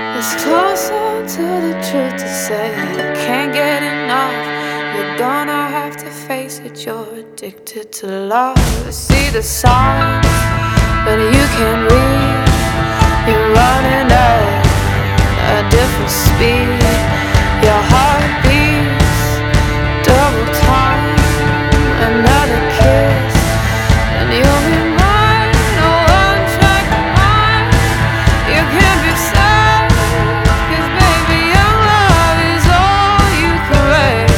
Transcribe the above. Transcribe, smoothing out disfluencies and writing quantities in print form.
It's closer to the truth to say you can't get enough. You're gonna have to face it, you're addicted to love. I see the signs, but you can't read. You're running at a different speed.